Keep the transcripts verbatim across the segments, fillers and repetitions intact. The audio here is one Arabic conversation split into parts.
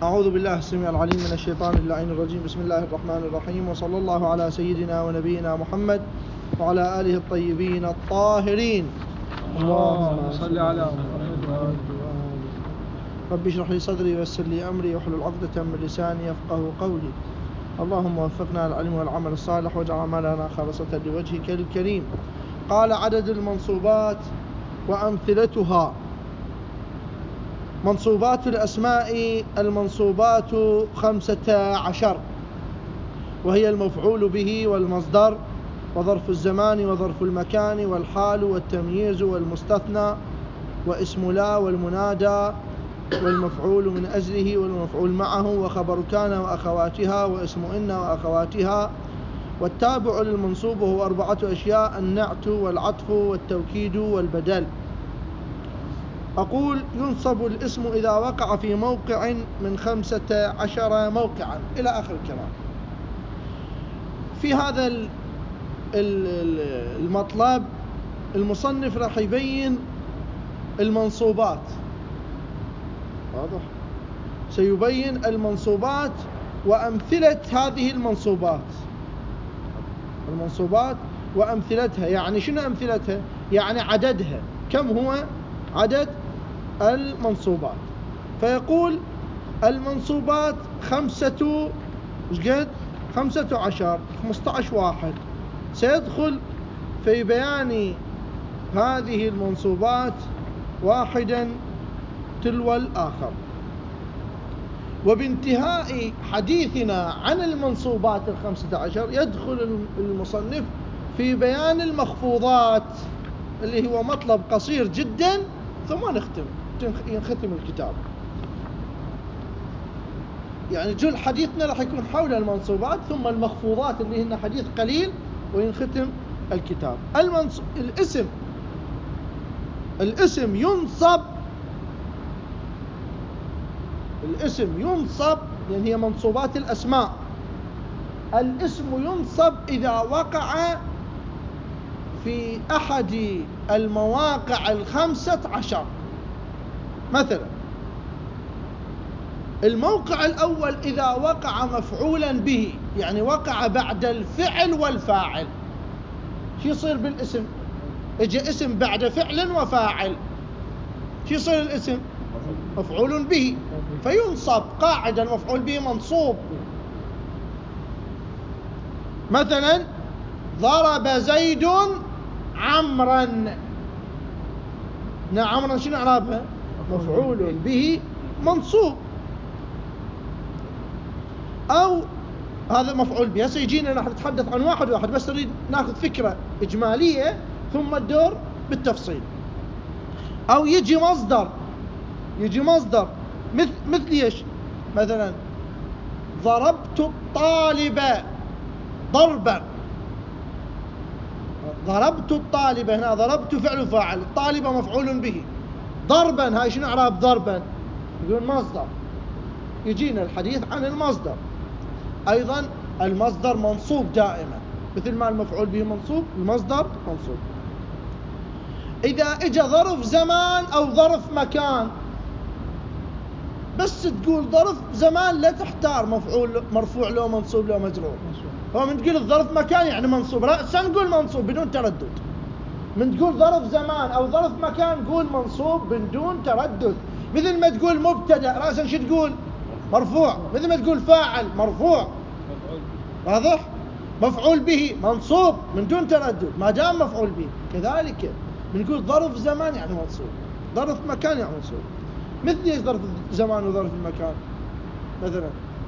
أعوذ بالله السميع العليم من الشيطان اللعين الرجيم. بسم الله الرحمن الرحيم، وصلى الله على سيدنا ونبينا محمد وعلى آله الطيبين الطاهرين. اللهم صل على محمد وآله. رب اشرح لي صدري ويسر لي أمري واحلل عقدة من لساني يفقهوا قولي. اللهم وفقنا للعلم والعمل الصالح واجعل أعمالنا خالصة لوجهك الكريم. قال: عدد المنصوبات وأمثلتها. منصوبات الأسماء المنصوبات خمسة عشر، وهي المفعول به والمصدر وظرف الزمان وظرف المكان والحال والتمييز والمستثنى واسم لا والمنادى والمفعول من أجله والمفعول معه وخبر كان وأخواتها واسم إن وأخواتها. والتابع للمنصوب هو أربعة أشياء: النعت والعطف والتوكيد والبدل. أقول: ينصب الاسم إذا وقع في موقع من خمسة عشر موقعا، إلى آخر الكلام. في هذا المطلب المصنف راح يبين المنصوبات. واضح؟ سيبين المنصوبات وأمثلة هذه المنصوبات. المنصوبات وأمثلتها، يعني شنو أمثلتها؟ يعني عددها، كم هو عدد المنصوبات. فيقول: المنصوبات خمسة قد خمسة عشر، خمسة عشر واحد. سيدخل في بيان هذه المنصوبات واحدا تلو الآخر. وبانتهاء حديثنا عن المنصوبات الخمسة عشر يدخل المصنف في بيان المخفوضات، اللي هو مطلب قصير جدا، ثم نختم ينختم الكتاب. يعني جل حديثنا راح يكون حول المنصوبات ثم المخفوضات اللي هن حديث قليل، وينختم الكتاب. المنص... الاسم الاسم ينصب الاسم ينصب لأن هي منصوبات الأسماء. الاسم ينصب إذا وقع في أحد المواقع الخمسة عشر. مثلا الموقع الأول إذا وقع مفعولا به، يعني وقع بعد الفعل والفاعل. شو يصير بالاسم؟ اجى اسم بعد فعل وفاعل، شو يصير الاسم؟ مفعول به، فينصب قاعدا مفعول به منصوب. مثلا ضرب زيد عمرا. عمرا شنو اعرابها؟ مفعول به منصوب. أو هذا مفعول به. سيجينا نحن نتحدث عن واحد واحد، بس نريد ناخذ فكرة إجمالية ثم الدور بالتفصيل. أو يجي مصدر يجي مصدر مثل مثل ايش؟ مثلا ضربت الطالب ضربا. ضربت الطالب، هنا ضربت فعل فاعل، الطالب مفعول به. ضربا هاي شنو اعراب ضربا؟ يقول مصدر. يجينا الحديث عن المصدر. أيضا المصدر منصوب دائما، مثل ما المفعول به منصوب، المصدر منصوب. إذا إجا ظرف زمان أو ظرف مكان، بس تقول ظرف زمان لا تحتار مفعول مرفوع له منصوب له مجرور. هو من تقول الظرف مكان يعني منصوب، رأسا نقول منصوب بدون تردد. من تقول ظرف زمان أو ظرف مكان قول منصوب بدون تردد. مثل ما تقول مبتدأ رأسا شو تقول؟ مرفوع. مثل ما تقول فاعل مرفوع. واضح؟ مفعول به منصوب من دون تردد ما دام مفعول به. كذلك بنقول ظرف زمان يعني منصوب، ظرف مكان يعني منصوب. مثل ايش ظرف زمان وظرف المكان؟ مثلا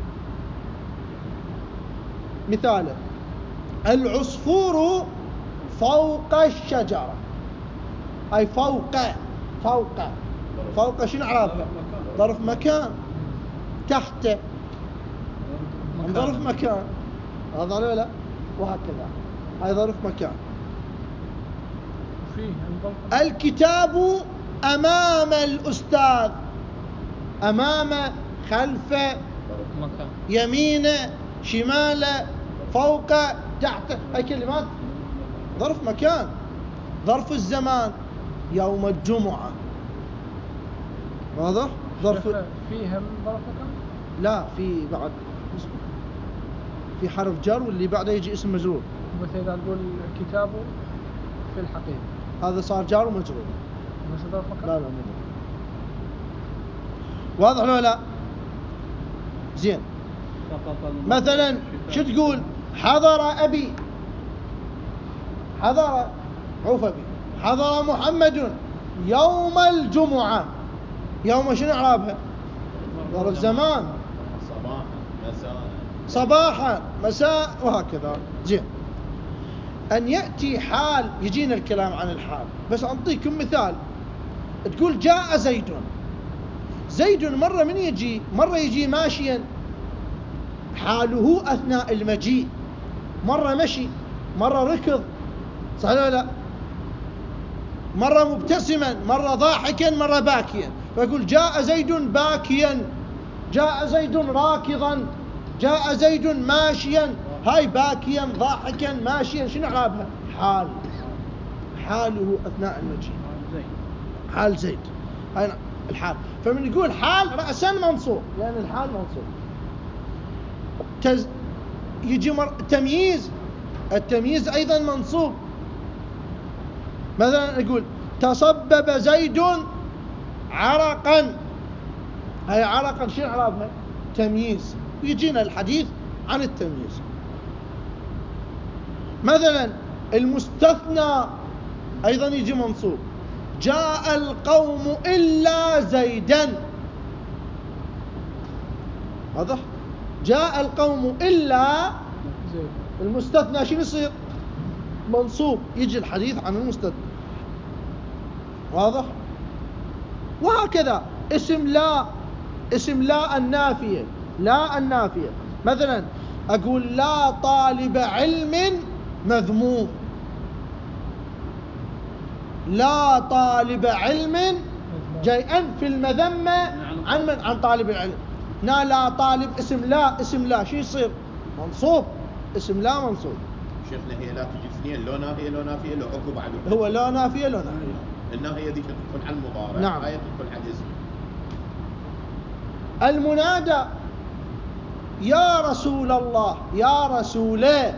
مثال: العصفور فوق الشجرة. أي فوق فوق فوق شنو اعرابها؟ ظرف مكان. تحت ظرف مكان. هذا ولا وهكذا، هاي ظرف مكان. الكتاب أمام الأستاذ. أمام، خلف، مكان. يمين، شمال، فوق، تحت، هاي كلمات ظرف مكان. ظرف الزمان يوم الجمعة. واضح؟ ظرف فيها من ظرف مكان؟ لا في بعد في حرف جر واللي بعده يجي اسم مجرور. مثل إذا نقول كتاب في الحقيقة هذا صار جار ومجرور. نفس ظرف مكان؟ لا لا مو واضح ولا لا؟ زين. مثلا شو تقول؟ حضر أبي، حضر عوف أبي، حضر محمد يوم الجمعة. يوم شنو إعرابها؟ ظرف زمان. صباحا مساء صباحا مساء وهكذا. زين. أن يأتي حال، يجينا الكلام عن الحال، بس أعطيكم مثال. تقول جاء زيد. زيد مرة من يجي؟ مرة يجي ماشيا، حاله أثناء المجيء، مرة مشي، مرة ركض، صح ولا لا؟ مرة مبتسما، مرة ضاحكا، مرة باكيا. فيقول جاء زيد باكيا، جاء زيد راكضا، جاء زيد ماشيا. هاي باكيا ضاحكا ماشيا شنو إعرابها؟ حال، حاله أثناء المجيء، حال زيد. هاي الحال. فمن يقول حال رأسا منصوب لأن يعني الحال منصوب. تز... يجي مر... تمييز، التمييز أيضا منصوب. مثلا يقول تصبب زيد عرقا. هاي عرقا شنو إعرابها؟ تمييز. يجينا الحديث عن التمييز. مثلا المستثنى أيضا يجي منصوب. جاء القوم إلا زيدا. واضح؟ جاء القوم إلا زيد. المستثنى شنو يصير؟ منصوب. يجي الحديث عن المستثنى. واضح؟ وهكذا اسم لا، اسم لا النافية، لا النافية. مثلا أقول لا طالب علم مذموم. لا طالب علم جيئا في المذمة عن من؟ عن طالب العلم. نا لا طالب اسم لا، اسم لا شو يصير؟ منصوب. اسم لا منصوب. شيخنا هي لا تجي اثنين، لو نافية لو نافية لو عقب بعد. هو لا نافية لو نافية. النافية ذيك تدخل على المضارع. نعم. هاي تدخل على الاسم. المنادى يا رسول الله، يا رسوله،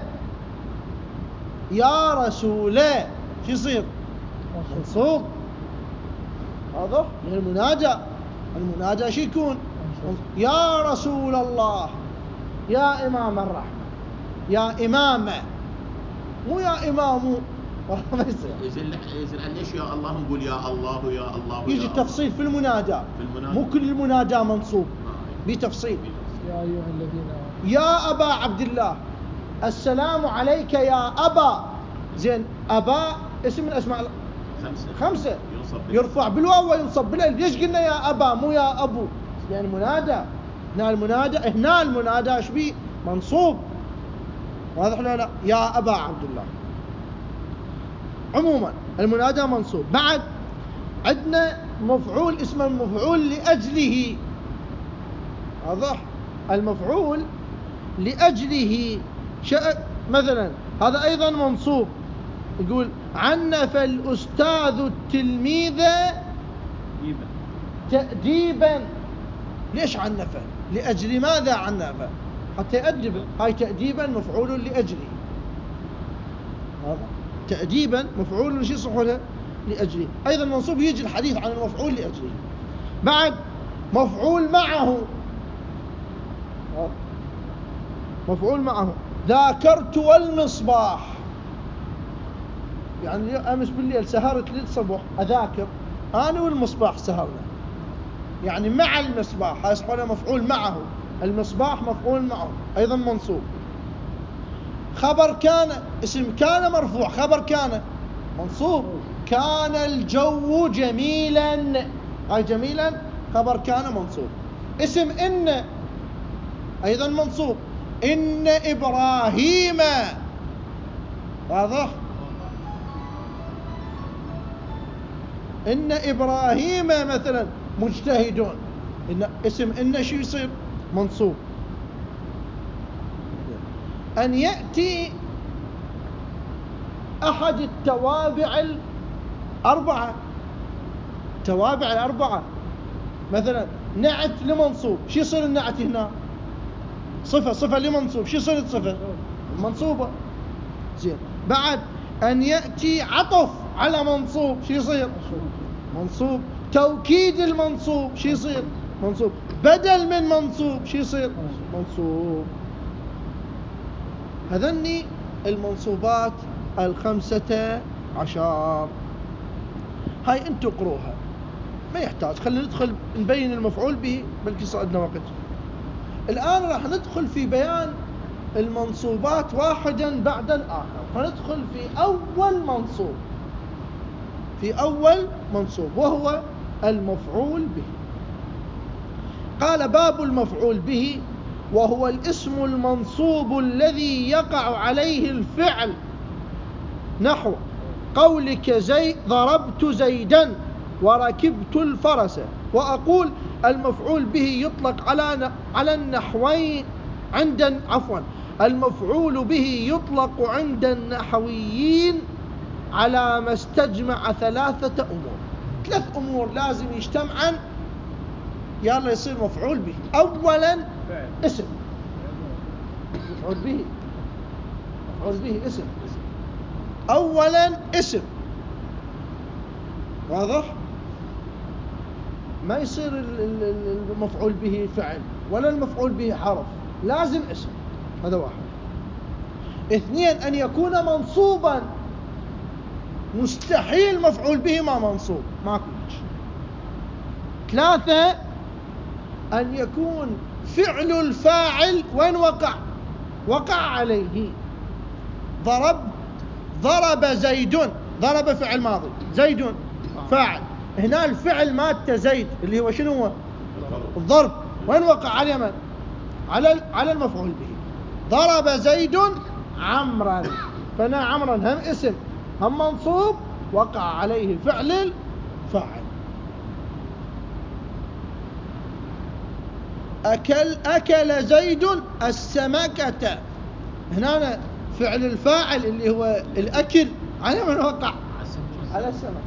يا رسوله شو يصير؟ منصوب. واضح؟ من المنادى. المنادى شو يكون؟ يا رسول الله، يا إمام الرحمة، يا إمامه، مو يا إمامو. ما يصير. يزل يزل عن ليش يا الله نقول يا الله يا الله. يجي تفصيل في المنادى. في المنادى. مو كل المنادى منصوب، بتفصيل. يا أيها الذين آمنوا. يا أبا عبد الله، السلام عليك يا أبا. زين، أبا اسم من أسماء خمسة. خمسة. ينصب يرفع بالواو وينصب بالالف. ليش قلنا يا أبا مو يا أبو؟ لأن يعني منادى. هنا المنادى، هنا المنادى ايش بيه؟ منصوب. واضح ولا لا؟ يا أبا عبد الله. عموما المنادى منصوب. بعد عندنا مفعول، اسمه المفعول لأجله. واضح؟ المفعول لأجله. مثلا هذا أيضا منصوب. يقول عنف الأستاذ التلميذ تأديبا. ليش عنفه؟ لأجل ماذا عنفه؟ حتى يأدب. هاي تأديبا مفعول لأجله. هذا تأديبا مفعول شو صحوله؟ لأجله. أيضا منصوب. يجي الحديث عن المفعول لأجله. بعد مفعول معه. مفعول معه. ذاكرت والمصباح. يعني أمس بالليل سهرت للصبح أذاكر أنا والمصباح سهرنا، يعني مع المصباح. هذا اسمه مفعول معه. المصباح مفعول معه أيضا منصوب. خبر كان، اسم كان مرفوع. خبر كان منصوب. كان الجو جميلا. هاي جميلا خبر كان منصوب. اسم إن أيضا منصوب. إن إبراهيم. واضح؟ إن إبراهيم مثلا مجتهدون. إن اسم إن شو يصير؟ منصوب. أن يأتي أحد التوابع الأربعة. توابع الأربعة مثلا نعت لمنصوب، شو يصير النعت هنا؟ صفة، صفة لمنصوب، شو يصير الصفة؟ منصوبة. زين. بعد أن يأتي عطف على منصوب، شو يصير؟ منصوب. توكيد المنصوب شو يصير؟ منصوب. بدل من منصوب شو يصير؟ منصوب. هذني المنصوبات الخمسة عشر. هاي انتو قروها، ما يحتاج. خلينا ندخل نبين المفعول به، بلكي صعدنا وقت. الآن راح ندخل في بيان المنصوبات واحدا بعد الآخر. فندخل في أول منصوب، في أول منصوب وهو المفعول به. قال: باب المفعول به، وهو الاسم المنصوب الذي يقع عليه الفعل، نحو قولك زي ضربت زيدا وركبت الفرس. وأقول المفعول به يطلق على على النحوين عند عفوا المفعول به يطلق عند النحويين على ما استجمع ثلاثة أمور. ثلاث أمور لازم يجتمعن يلا يصير مفعول به. أولا اسم، مفعول به، مفعول به اسم. أولا اسم، واضح؟ ما يصير المفعول به فعل ولا المفعول به حرف، لازم اسم. هذا واحد. اثنين أن يكون منصوبا، مستحيل مفعول به ما منصوب، ماكو. ثلاثة أن يكون فعل الفاعل وين وقع؟ وقع عليه. ضرب ضرب زيد، ضرب فعل ماضي، زيد فاعل. هنا الفعل مالته زيد اللي هو شنو هو؟ الضرب. وين وقع؟ على من؟ على على المفعول به. ضرب زيد عمرا، فهنا عمرا هم اسم هم منصوب، وقع عليه فعل الفاعل. أكل أكل زيد السمكة، هنا فعل الفاعل اللي هو الأكل على من وقع؟ على السمك.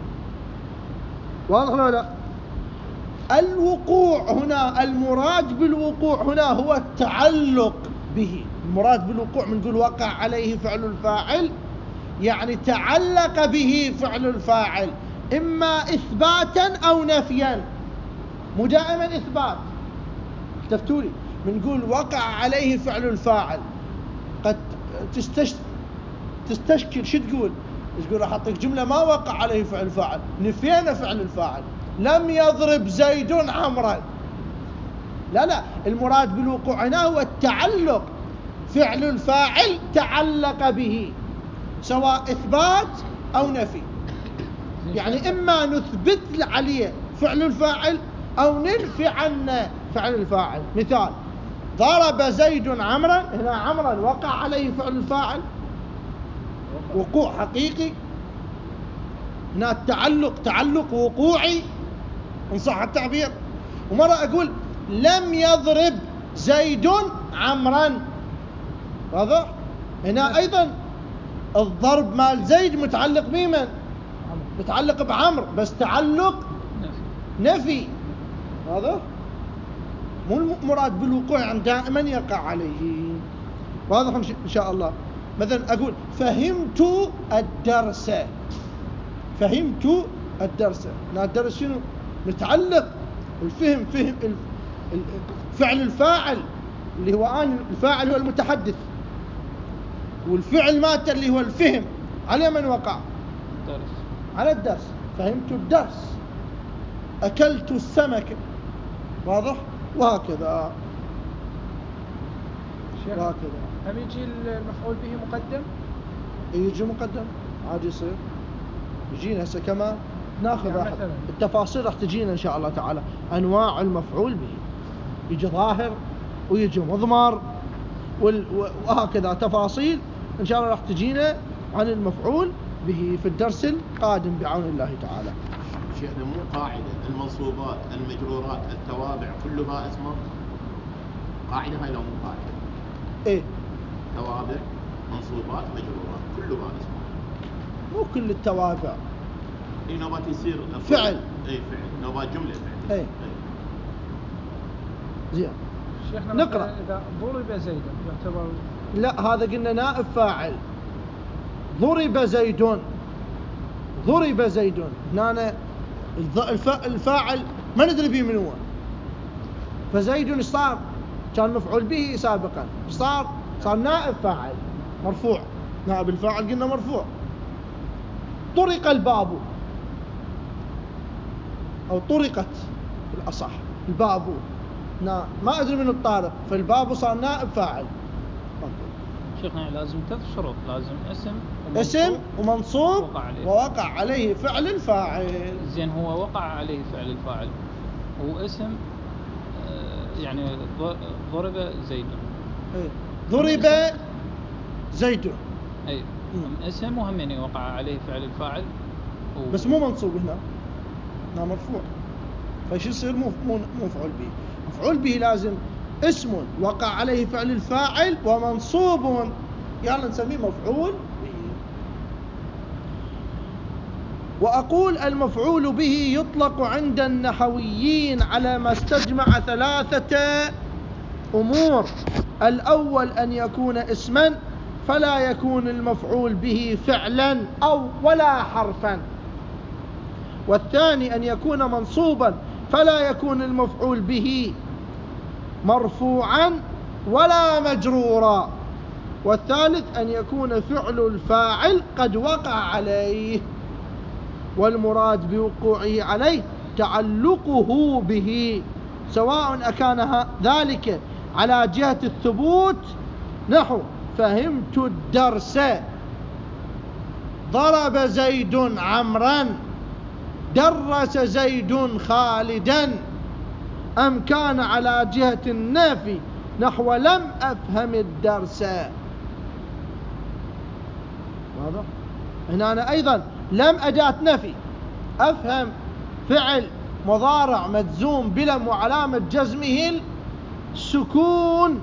واضح ولا لا؟ الوقوع هنا، المراد بالوقوع هنا هو التعلق به. المراد بالوقوع من نقول وقع عليه فعل الفاعل، يعني تعلق به فعل الفاعل، إما إثباتا أو نفيا. مو دائما إثبات. اختفتولي من نقول وقع عليه فعل الفاعل، قد تستش... تستشكل. شو تقول؟ تقول راح أعطيك جملة ما وقع عليه فعل الفاعل، نفينا فعل الفاعل. لم يضرب زيد عمرا. لا لا، المراد بالوقوع هنا هو التعلق. فعل الفاعل تعلق به، سواء إثبات أو نفي. يعني إما نثبت عليه فعل الفاعل أو ننفي عنه فعل الفاعل. مثال: ضرب زيد عمرا، هنا عمرا وقع عليه فعل الفاعل، وقوع حقيقي. هنا التعلق تعلق وقوعي إن صح التعبير. ومرة أقول لم يضرب زيد عمرا، واضح؟ هنا أيضا الضرب مال زيد متعلق بمن؟ متعلق بعمر، بس تعلق نفي. واضح؟ مو المراد بالوقوع عن دائما يقع عليه. واضح إن شاء الله. مثلا أقول فهمت الدرس، فهمت الدرس. هنا الدرس شنو؟ متعلق الفهم، فهم فعل الفاعل اللي هو آن الفاعل هو المتحدث، والفعل مات اللي هو الفهم على من وقع؟ الدرس. على الدرس. فهمت الدرس، أكلت السمك. واضح؟ وهكذا وهكذا. هم يجي المفعول به مقدم؟ يجي مقدم عادي يصير. يجينا هسه كما ناخذ يعني مثلا التفاصيل راح تجينا إن شاء الله تعالى. أنواع المفعول به، يجي ظاهر ويجي مضمر وهكذا تفاصيل إن شاء الله راح تجينا عن المفعول به في الدرس القادم بعون الله تعالى. شيخنا مو قاعدة المنصوبات المجرورات التوابع كلها اسمه قاعدة؟ هاي لو مو قاعدة. إيه؟ توابع منصوبات مجرورات كلها اسمه. مو كل التوابع. اي نوبات يصير فعل. اي فعل، نوبات جملة فعل. اي, أي. زين. شيخنا نقرأ. إذا ضرب زيد يعتبر. لا، هذا قلنا نائب فاعل. ضرب زيد، ضرب زيد، هنا الفاعل ما ندري به من هو، فزيد صار كان مفعول به سابقا، صار صار نائب فاعل مرفوع. نائب الفاعل قلنا مرفوع. طرق الباب، أو طرقت الأصح الباب، ما أدري من الطارق، فالباب صار نائب فاعل. شيخنا لازم ثلاث شروط، لازم اسم ومنصوب اسم ومنصوب ووقع عليه, ووقع عليه فعل الفاعل. زين، هو وقع عليه فعل الفاعل، هو اسم آه يعني ضرب زيد. ايه. ضرب زيد. اي اسم وهمين يوقع عليه فعل الفاعل و... بس مو منصوب هنا، هنا مرفوع، فايش يصير؟ مو مو مفعول به. مفعول به لازم اسم وقع عليه فعل الفاعل ومنصوب، يلا نسميه مفعول به. وأقول المفعول به يطلق عند النحويين على ما استجمع ثلاثة أمور. الأول أن يكون اسما فلا يكون المفعول به فعلا أو ولا حرفا. والثاني أن يكون منصوبا فلا يكون المفعول به مرفوعا ولا مجرورا. والثالث أن يكون فعل الفاعل قد وقع عليه، والمراد بوقوعه عليه تعلقه به، سواء أكان ذلك على جهة الثبوت، نحو فهمت الدرس، ضرب زيد عمرا، درس زيد خالدا، أم كان على جهة النفي، نحو لم أفهم الدرس. واضح؟ هنا أنا أيضا لم أداة نفي، أفهم فعل مضارع مجزوم بلم وعلامة جزمه السكون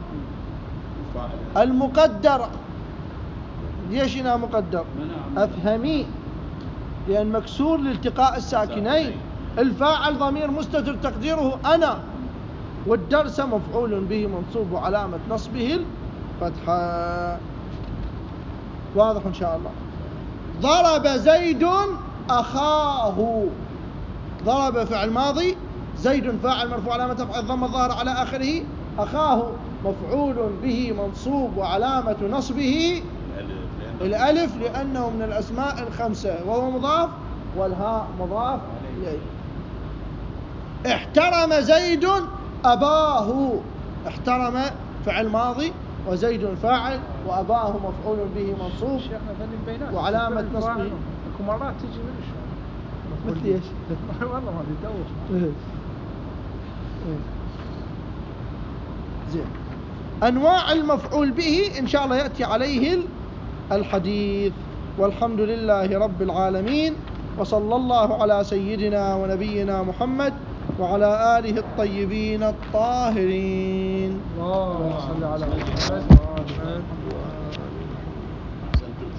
المقدر. ليش هنا مقدر؟ أفهمي، لأن مكسور لالتقاء الساكنين. الفاعل ضمير مستتر تقديره أنا، والدرس مفعول به منصوب وعلامة نصبه الفتحة. واضح إن شاء الله. ضرب زيد أخاه، ضرب فعل ماضي، زيد فاعل مرفوع علامة رفعه الضمة الظاهرة على آخره، أخاه مفعول به منصوب وعلامة نصبه الألف لأنه من الأسماء الخمسة، وهو مضاف، والهاء مضاف إليه. احترم زيد أباه، احترم فعل ماضي وزيد فاعل وأباه مفعول به منصوب وعلامة نصبه. اكو مرات تجي من شلون مثل ايش؟ والله ما بيدور. زين. أنواع المفعول به إن شاء الله يأتي عليه الحديث. والحمد لله رب العالمين، وصلى الله على سيدنا ونبينا محمد وعلى آله الطيبين الطاهرين. اللهم صل على محمد.